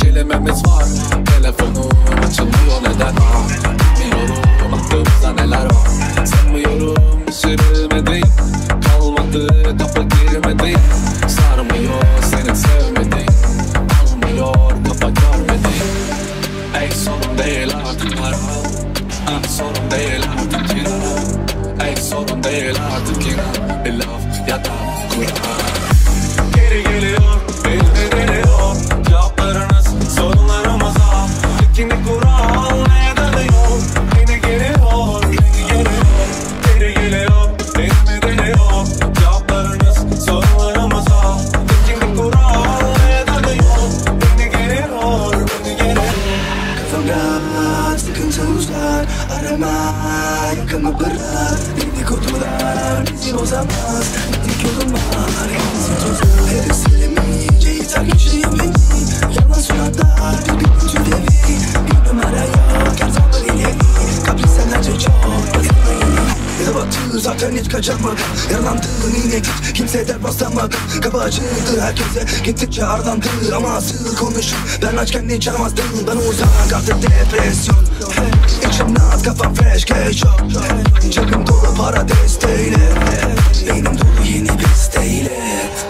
kelimemiz var. Telefonum açılmıyor neden? Bilmiyorum aklımda neler var. Sanmıyorum şirinmedi, kalmadı kapı girmedi. Sarmıyor seni sevmedi, almıyor kafa görmedi. Ey sorun değil artık para, sorun değil artık kira. Ey sorun değil artık inan, bir laf ya da Kur'an. Geri geliyor, bilmediliyor cevaplarınız sorunlarımıza. Tekini kural neye dalıyor? Yine geliyor, yine geliyor. Geri geliyor, bilmediliyor cevaplarınız sorunlarımıza. Tekini kural neye dalıyor? Yine geliyor, yine geliyor. Kafamda sıkıntı uzlar, arama yakınma bırak. Dedikodular bizi bozamaz, dik yolum var, hepsi tozlar. Her silemeyince yeter köşeye beni. Yalan suratlar, bir bütün devi. Bir numara yok, her zaman ileri. Kaprisenlerce çok, yazılı yeni. Ya battı zaten hiç kaçamadım. Yaralandım yine git, kimse der basamadım. Kapı açıldı herkese, gittikçe arlandı. Ama asıl konuşup ben açken hiç aramazdım. Ben uzak artık depresyon. İçim rahat, kafam fresh, cash yok. Cebim dolu para desteğiyle. Beynim dolu yeni bir isteğiyle.